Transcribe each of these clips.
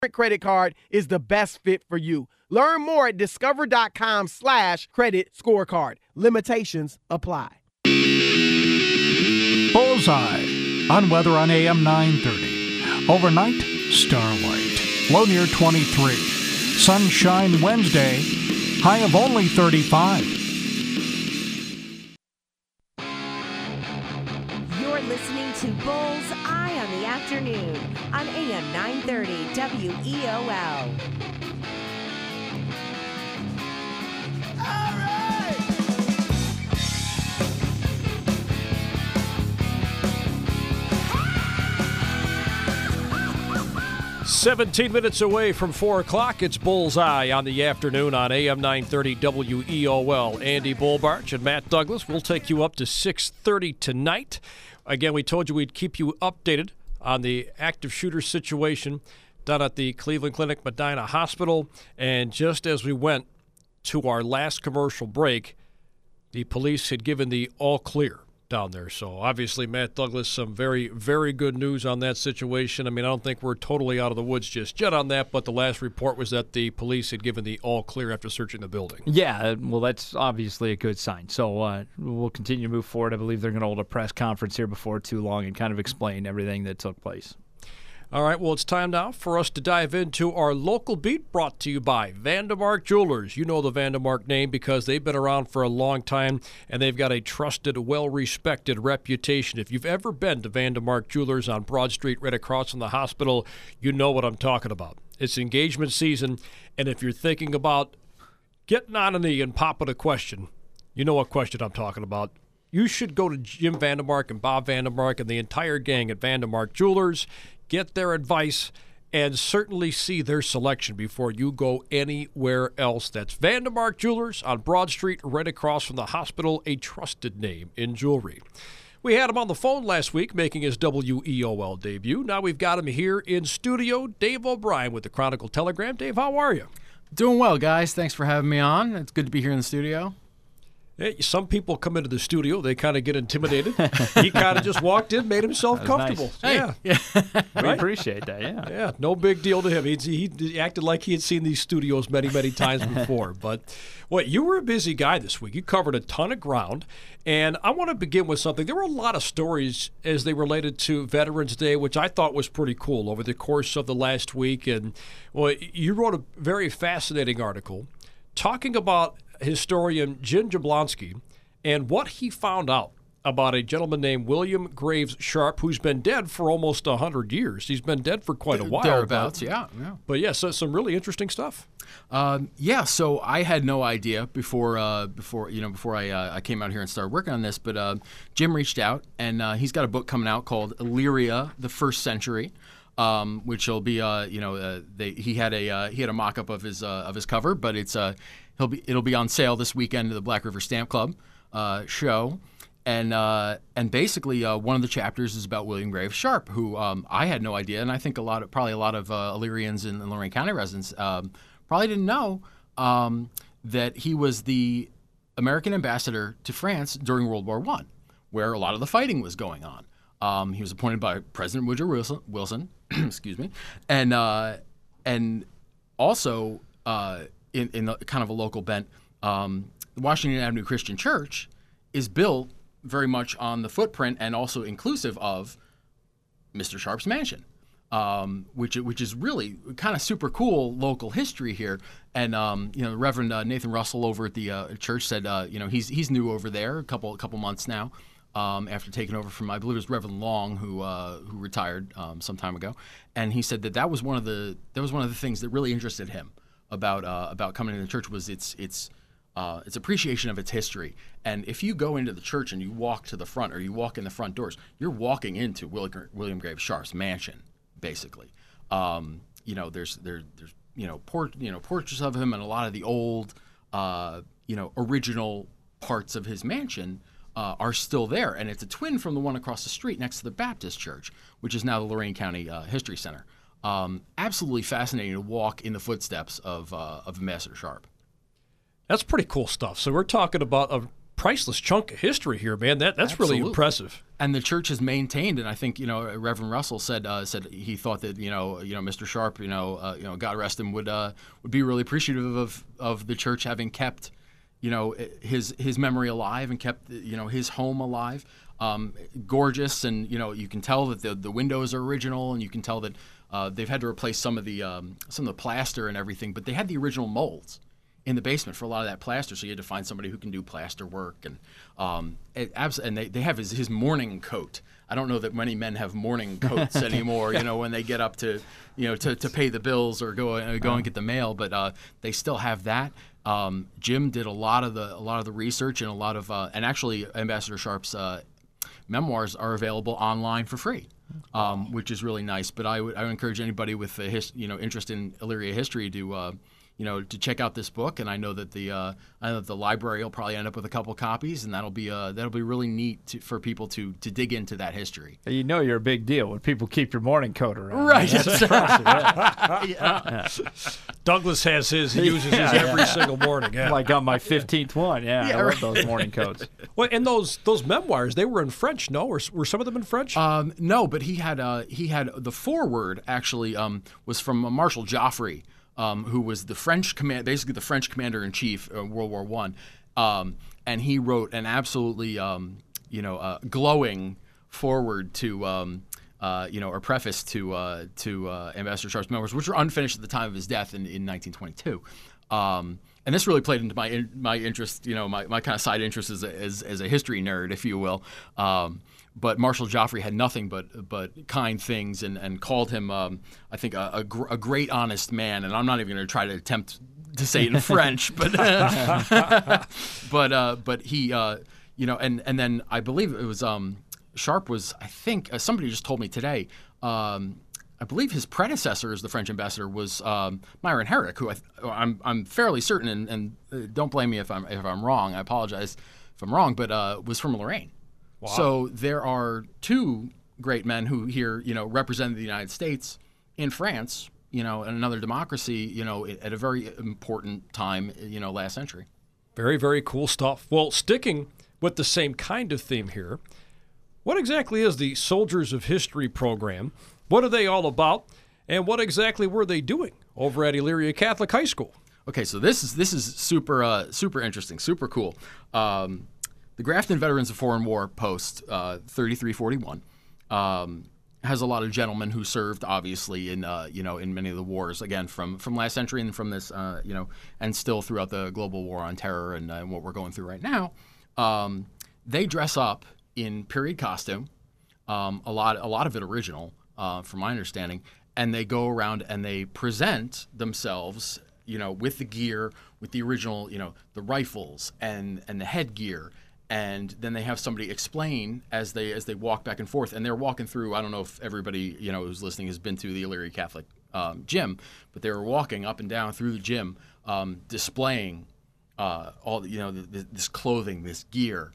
credit card is the best fit for you. Learn more at discover.com/credit scorecard. Limitations apply. Bullseye on weather on AM 930. Overnight, starlight. Low near 23. Sunshine Wednesday. High of only 35. You're listening to Bull's Eye on the Afternoon on AM 930 WEOL. All right. 17 minutes away from 4 o'clock, it's Bullseye on the afternoon on AM 930 WEOL. Andy Bullbarch and Matt Douglas will take you up to 6:30 tonight. Again, we told you we'd keep you updated on the active shooter situation down at the Cleveland Clinic Medina Hospital. And just as we went to our last commercial break, the police had given the all clear down there. So obviously, Matt Douglas, some very, very good news on that situation. I mean, I don't think we're totally out of the woods just yet on that, but the last report was that the police had given the all clear after searching the building. Yeah, well, that's obviously a good sign. So we'll continue to move forward. I believe they're going to hold a press conference here before too long and kind of explain everything that took place. All right, well, it's time now for us to dive into our local beat, brought to you by Vandermark Jewelers. You know the Vandermark name because they've been around for a long time, and they've got a trusted, well-respected reputation. If you've ever been to Vandermark Jewelers on Broad Street right across from the hospital, you know what I'm talking about. It's engagement season, and if you're thinking about getting on a knee and popping a question, you know what question I'm talking about. You should go to Jim Vandermark and Bob Vandermark and the entire gang at Vandermark Jewelers. Get their advice, and certainly see their selection before you go anywhere else. That's Vandermark Jewelers on Broad Street, right across from the hospital, a trusted name in jewelry. We had him on the phone last week making his WEOL debut. Now we've got him here in studio, Dave O'Brien with the Chronicle Telegram. Dave, how are you? Doing well, guys. Thanks for having me on. It's good to be here in the studio. Hey, some people come into the studio, they kind of get intimidated. He kind of just walked in, made himself comfortable. Nice. Yeah. We appreciate that, yeah. Yeah, no big deal to him. He acted like he had seen these studios many, many times before. But, you were a busy guy this week. You covered a ton of ground. And I want to begin with something. There were a lot of stories as they related to Veterans Day, which I thought was pretty cool over the course of the last week. And, you wrote a very fascinating article talking about historian Jim Jablonski and what he found out about a gentleman named William Graves Sharp, who's been dead for almost 100 years. He's been dead for quite a while. Thereabouts, yeah. But so some really interesting stuff. So I had no idea before I came out here and started working on this. But Jim reached out, and he's got a book coming out called Illyria: The First Century. Which will be, he had a mock-up of his cover, but it'll be on sale this weekend at the Black River Stamp Club show, and basically one of the chapters is about William Graves Sharp, who I had no idea, and I think probably a lot of Illyrians and Lorain County residents probably didn't know that he was the American ambassador to France during World War I, where a lot of the fighting was going on. He was appointed by President Woodrow Wilson, excuse me, and also in a kind of a local bent, the Washington Avenue Christian Church is built very much on the footprint and also inclusive of Mr. Sharp's mansion, which is really kind of super cool local history here. And the Reverend Nathan Russell over at the church said he's new over there, a couple months now. After taking over from, I believe it was Reverend Long, who retired some time ago, and he said that was one of the things that really interested him about coming to the church was its appreciation of its history. And if you go into the church and you walk to the front or you walk in the front doors, you're walking into William Graves Sharp's mansion, basically. There's portraits of him and a lot of the old original parts of his mansion are still there, and it's a twin from the one across the street next to the Baptist Church, which is now the Lorain County History Center. Absolutely fascinating to walk in the footsteps of Ambassador Sharp. That's pretty cool stuff. So we're talking about a priceless chunk of history here, man. That's Absolutely. Really impressive. And the church has maintained, and I think Reverend Russell said he thought that Mr. Sharp, God rest him, would be really appreciative of the church having kept his memory alive and kept his home alive. Gorgeous, and you can tell that the windows are original, and you can tell that they've had to replace some of the plaster and everything, but they had the original molds in the basement for a lot of that plaster, so you had to find somebody who can do plaster work, and they have his morning coat. I don't know that many men have morning coats anymore, when they get up to pay the bills or go and get the mail, but they still have that. Jim did a lot of the research, and and actually Ambassador Sharp's memoirs are available online for free, which is really nice. But I would encourage anybody with interest in Elyria history to check out this book, and I know that the library will probably end up with a couple copies, and that'll be really neat for people to dig into that history. You're a big deal when people keep your morning coat around. Right. That's impressive. Yeah. Douglas has his. He uses his every single morning. Yeah. I got my 15th one. Yeah, I love those morning coats. Well, and those memoirs, they were in French, no? Or were some of them in French? No, but he had the foreword actually was from Marshal Joffre. Who was the French basically the French commander-in-chief in World War I, and he wrote an absolutely glowing foreword to or preface to Ambassador Sharp's memoirs, which were unfinished at the time of his death in 1922. And this really played into my interest, my kind of side interest as a history nerd, if you will. But Marshal Joffre had nothing but kind things, and called him, I think, a great, honest man. And I'm not even going to try to attempt to say it in French, but but he, and then I believe it was Sharp was, I think, somebody just told me today. I believe his predecessor as the French ambassador was Myron Herrick, who I'm fairly certain, and don't blame me if I'm wrong. I apologize if I'm wrong, but was from Lorraine. Wow. So there are two great men who here, represented the United States in France, and another democracy, at a very important time, last century. Very, very cool stuff. Well, sticking with the same kind of theme here, what exactly is the Soldiers of History program? What are they all about, and what exactly were they doing over at Elyria Catholic High School? Okay, so this is super interesting, super cool. The Grafton Veterans of Foreign War Post 3341 has a lot of gentlemen who served, obviously, in many of the wars, again from last century and from this and still throughout the global war on terror and what we're going through right now. They dress up in period costume, a lot of it original, from my understanding, and they go around and they present themselves, with the gear, with the original, the rifles and the headgear. And then they have somebody explain as they walk back and forth, and they're walking through. I don't know if everybody who's listening has been to the Elyria Catholic gym, but they were walking up and down through the gym, displaying all this clothing, this gear,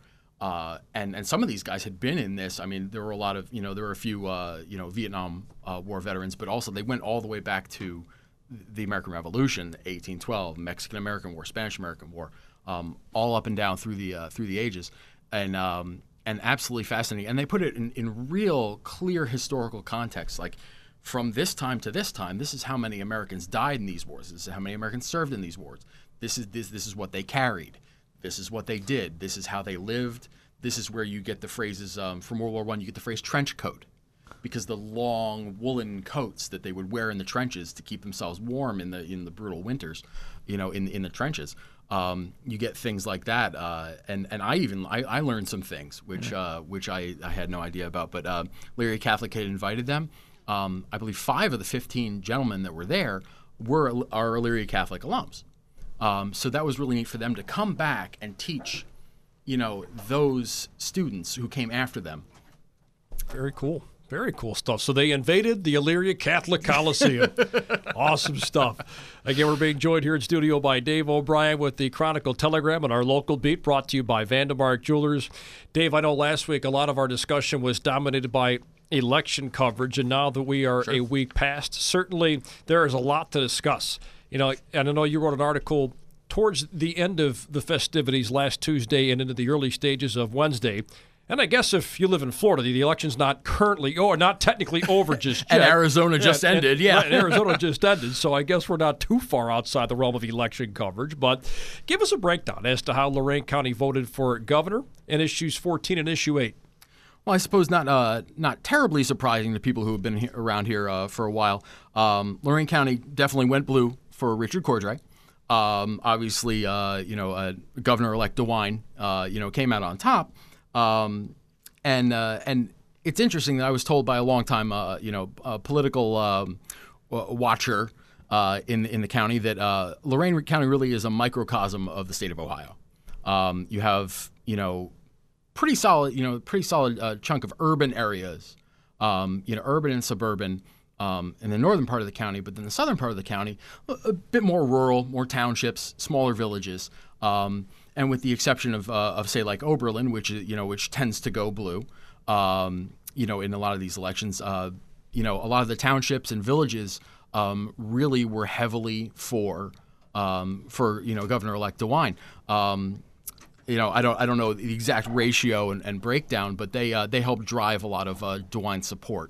and some of these guys had been in this. I mean, there were a lot of there were a few Vietnam War veterans, but also they went all the way back to the American Revolution, 1812, Mexican American War, Spanish American War. All up and down through the ages, and absolutely fascinating. And they put it in real clear historical context, like from this time to this time. This is how many Americans died in these wars. This is how many Americans served in these wars. This is what they carried. This is what they did. This is how they lived. This is where you get the phrases from World War I. You get the phrase trench coat, because the long woolen coats that they would wear in the trenches to keep themselves warm in the brutal winters, in the trenches. You get things like that, and I learned some things which I had no idea about. But Elyria Catholic had invited them. I believe 5 of the 15 gentlemen that were there are Elyria Catholic alums. So that was really neat for them to come back and teach, those students who came after them. Very cool. Very cool stuff. So they invaded the Elyria Catholic Coliseum. Awesome stuff. Again, we're being joined here in studio by Dave O'Brien with the Chronicle Telegram and our local beat, brought to you by Vandemark Jewelers. Dave, I know last week a lot of our discussion was dominated by election coverage, and now that we are a week past, certainly there is a lot to discuss. And I know you wrote an article towards the end of the festivities last Tuesday and into the early stages of Wednesday, And I guess if you live in Florida, the election's not technically over just yet. And Arizona just ended, yeah. Right, Arizona just ended, so I guess we're not too far outside the realm of election coverage. But give us a breakdown as to how Lorain County voted for governor in issues 14 and issue 8. Well, I suppose not terribly surprising to people who have been around here for a while. Lorain County definitely went blue for Richard Cordray. Obviously, Governor-elect DeWine, came out on top. And it's interesting that I was told by a longtime, political watcher in the county that Lorain County really is a microcosm of the state of Ohio. You have, pretty solid chunk of urban areas, urban and suburban in the northern part of the county, but then the southern part of the county, a bit more rural, more townships, smaller villages. And with the exception of say like Oberlin, which tends to go blue, in a lot of these elections, a lot of the townships and villages really were heavily for Governor-elect DeWine. I don't know the exact ratio and breakdown, but they helped drive a lot of DeWine support,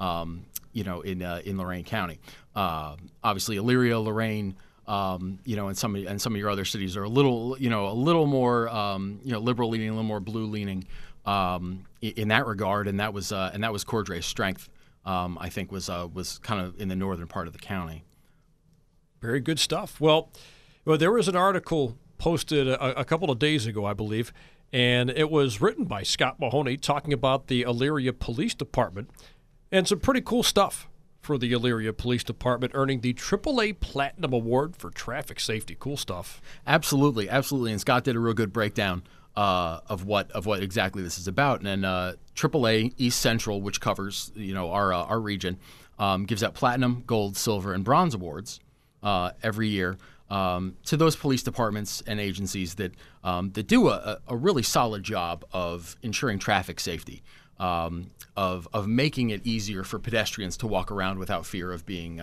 in Lorain County. Obviously, Elyria, Lorain. And some of your other cities are a little more, liberal leaning, a little more blue leaning, in that regard. And that was Cordray's strength. I think was kind of in the northern part of the county. Very good stuff. Well, there was an article posted a couple of days ago, I believe, and it was written by Scott Mahoney talking about the Elyria Police Department and some pretty cool stuff for the Elyria Police Department, earning the AAA Platinum Award for traffic safety. Cool stuff. Absolutely. And Scott did a real good breakdown of what exactly this is about. And then AAA East Central, which covers our region, gives out platinum, gold, silver, and bronze awards every year to those police departments and agencies that do a really solid job of ensuring traffic safety. Of making it easier for pedestrians to walk around without fear of being,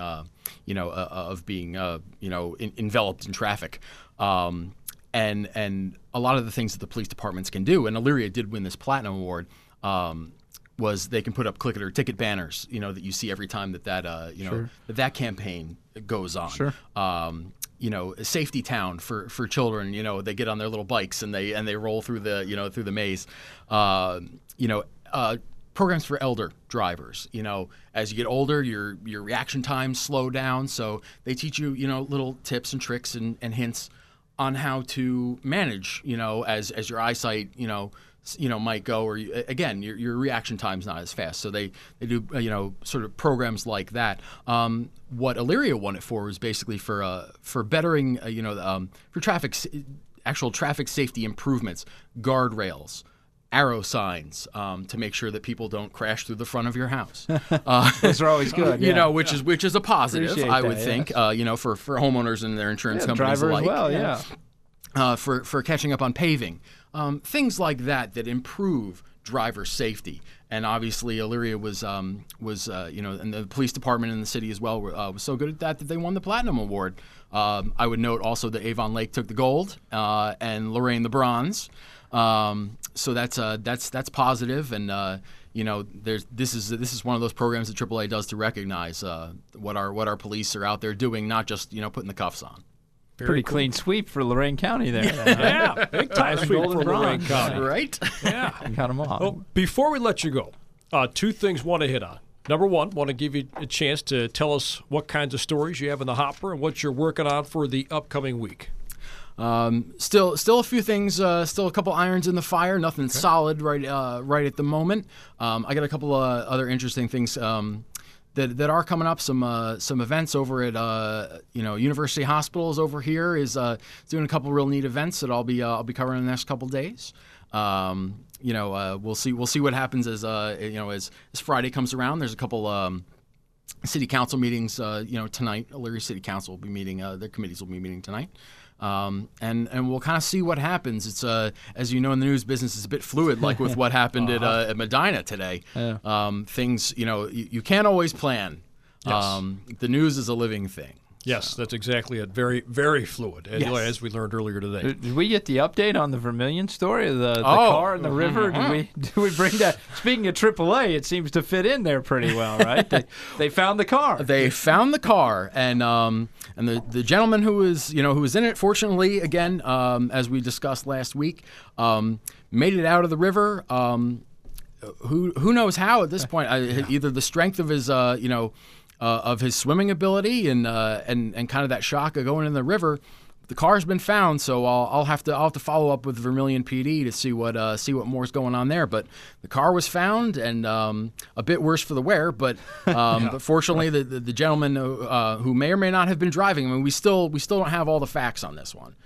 enveloped in traffic, and a lot of the things that the police departments can do, and Elyria did win this platinum award, was they can put up click it or ticket banners, that you see every time that campaign goes on. Sure. A safety town for children. They get on their little bikes and they roll through the maze. Programs for elder drivers. As you get older, your reaction times slow down. So they teach you, little tips and tricks and hints on how to manage, as your eyesight, might go, or your reaction time's not as fast. So they do, sort of programs like that. What Elyria won it for was basically for bettering, for actual traffic safety improvements, guardrails, arrow signs to make sure that people don't crash through the front of your house. Those are always good. Which is a positive, Appreciate I would that, think. yes. For homeowners and their insurance companies driver alike. as well, yeah. For catching up on paving, things like that improve driver safety. And obviously, Elyria was and the police department in the city as well was so good at that they won the Platinum Award. I would note also that Avon Lake took the gold and Lorain the bronze. So that's positive, and this is one of those programs that AAA does to recognize what our police are out there doing, not just putting the cuffs on. Pretty clean sweep for Lorain County there. Yeah, big time sweep for Lorain County. Right? Yeah, got them all. Well, before we let you go, two things I want to hit on. Number one, want to give you a chance to tell us what kinds of stories you have in the hopper and what you're working on for the upcoming week. Still a few things, still a couple irons in the fire, nothing solid right at the moment. I got a couple of other interesting things that are coming up. Some events over at University Hospitals over here is doing a couple real neat events that I'll be covering in the next couple days. We'll see what happens as Friday comes around. There's a couple city council meetings tonight. Elyria City Council will be meeting. Their committees will be meeting tonight. And we'll kind of see what happens. It's as you know, in the news business, it's a bit fluid, like with what happened at Medina today. Yeah. Things you can't always plan. Yes. The news is a living thing. Yes, that's exactly it. Very, very fluid, Yes. as we learned earlier today. Did we get the update on the Vermillion story, the car in the river? Did we bring that? Speaking of AAA, it seems to fit in there pretty well, right? They found the car. They found the car, and the gentleman who was in it, fortunately, again, as we discussed last week, made it out of the river. Who knows how at this point? Either the strength of his of his swimming ability and kind of that shock of going in the river. The car's been found, so I'll have to follow up with Vermillion PD to see what more is going on there. But the car was found, and a bit worse for the wear. But but fortunately, the gentleman who may or may not have been driving. I mean, we still don't have all the facts on this one.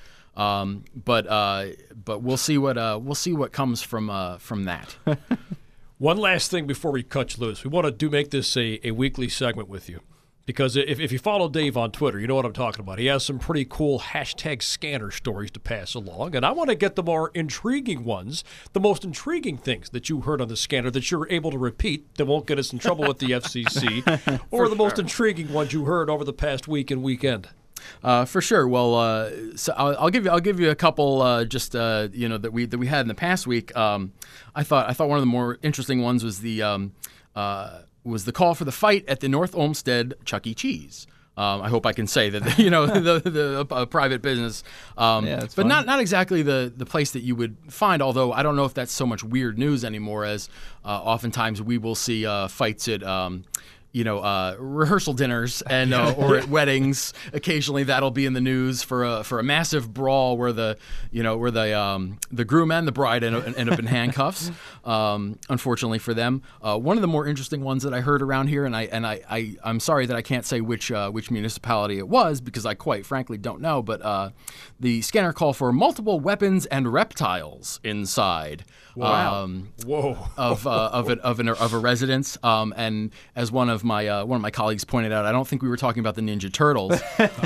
But we'll see what comes from that. One last thing before we cut you loose. We want to make this a weekly segment with you. Because if you follow Dave on Twitter, you know what I'm talking about. He has some pretty cool #scanner stories to pass along. And I want to get the more intriguing ones, the most intriguing things that you heard on the scanner that you're able to repeat that won't get us in trouble with the FCC, or the most intriguing ones you heard over the past week and weekend. For sure. Well, so I'll give you a couple that we had in the past week. I thought one of the more interesting ones was the call for the fight at the North Olmsted Chuck E. Cheese. I hope I can say that the private business, but fun. not exactly the place that you would find. Although I don't know if that's so much weird news anymore, as oftentimes we will see fights at rehearsal dinners and or at weddings. Occasionally, that'll be in the news for a massive brawl where the groom and the bride end up in handcuffs. Unfortunately for them, one of the more interesting ones that I heard around here, and I'm sorry that I can't say which municipality it was because I quite frankly don't know, but the scanner called for multiple weapons and reptiles inside. Wow. Of a residence, and as one of my colleagues pointed out, I don't think we were talking about the Ninja Turtles.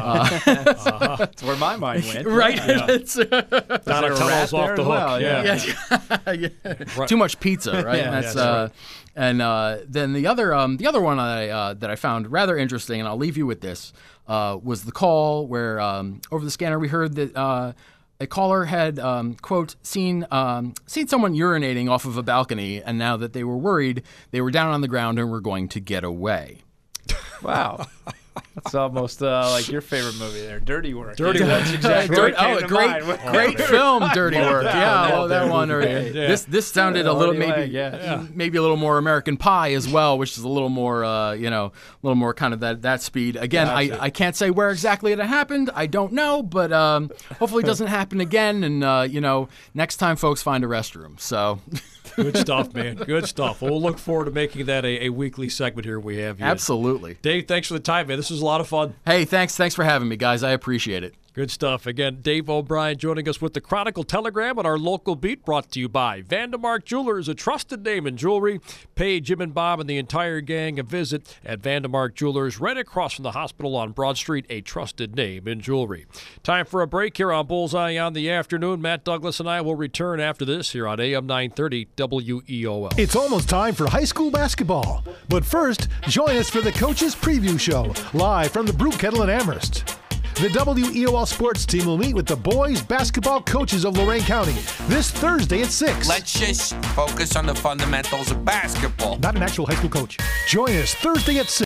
That's where my mind went. Right. Yeah. Donatello's off the hook. Well, Yeah. Right. Too much pizza, right? Yeah, That's right. And then the other one that I found rather interesting, and I'll leave you with this, was the call where over the scanner we heard that a caller had quote seen someone urinating off of a balcony, and now that they were worried, they were down on the ground and were going to get away. Wow. That's almost like your favorite movie there, Dirty Work. Dirty Work. That's exactly what came to mind. Great film, Dirty Work. Yeah, that one. Or this sounded a little maybe a little more American Pie as well, which is a little more a little more kind of that speed. Again, I can't say where exactly it happened. I don't know, but hopefully it doesn't happen again. And next time, folks, find a restroom. So. Good stuff, man. Good stuff. We'll look forward to making that a weekly segment here we have. Absolutely. Dave, thanks for the time, man. This was a lot of fun. Hey, thanks for having me, guys. I appreciate it. Good stuff. Again, Dave O'Brien joining us with the Chronicle Telegram on our local beat, brought to you by Vandemark Jewelers, a trusted name in jewelry. Pay Jim and Bob and the entire gang a visit at Vandemark Jewelers, right across from the hospital on Broad Street, a trusted name in jewelry. Time for a break here on Bullseye on the Afternoon. Matt Douglas and I will return after this here on AM 930 WEOL. It's almost time for high school basketball. But first, join us for the Coaches Preview Show, live from the Brew Kettle in Amherst. The WEOL sports team will meet with the boys basketball coaches of Lorain County this Thursday at 6. Let's just focus on the fundamentals of basketball. Not an actual high school coach. Join us Thursday at 6.